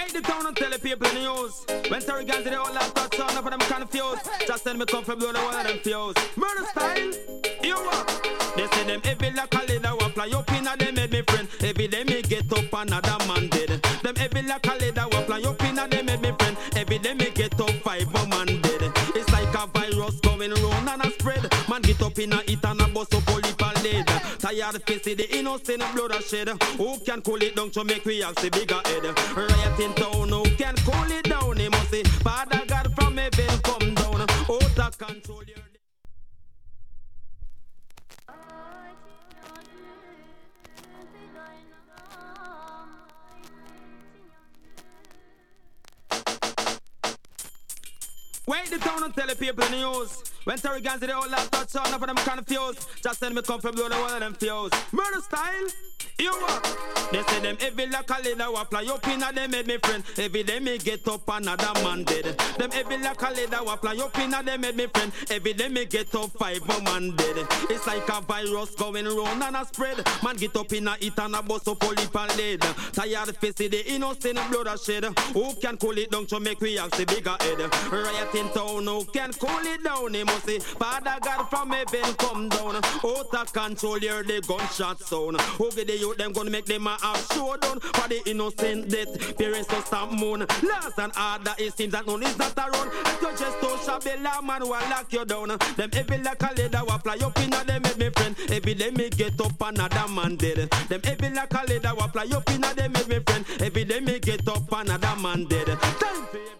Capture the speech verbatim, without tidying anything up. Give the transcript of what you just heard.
Wake the town and tell the people in the news. When Terry guns in the whole lot touch on, enough of them confused. Just tell me come from blow the one of them fuse. Murder style, you what? They say them every like a leader will fly up in a them made me friend. Every day me get up another man dead. Them every like a leader will fly up in a them made me friend. Every day me get up five more man dead. It's like a virus going round and a spread. Man get up in a eat and a bust up all the lead. Tired face the innocent blood a shed. Who can cool it down to make we have the bigger head? Riot in town, who can cool it down? He must say, Father God from heaven come down. Out of control your wait the town and tell the people in the news. When Terry guns in the whole lot touch on, enough of them confused. Just send me come from blow the one of them fuse. Murder style, you what? They say them every like a leader will fly up in a them made me friend. Every day me get up another man dead. Them every like a leader will fly up in a them made me friend. Every day me get up five more man dead. It's like a virus going round and a spread. Man get up in a eat and a bust up all the lead. Tired face the innocent blood a shed. Who can cool it down to make we have the bigger head? Riot in town, who can cool it down? He must say, Father God from heaven come down. Out of control, hear the gunshot sound. Who get the youth, them gonna make them a have showdown. For the innocent death, parents to stamp moon. Last and harder, it seems that none is not around. If you just don't shabby la man will lock you down. Them every like a leader will fly up in a them made me friend. Every day me get up another man dead. Them every like a leader will fly up in a them made me friend. Every day me get up another man dead. Time for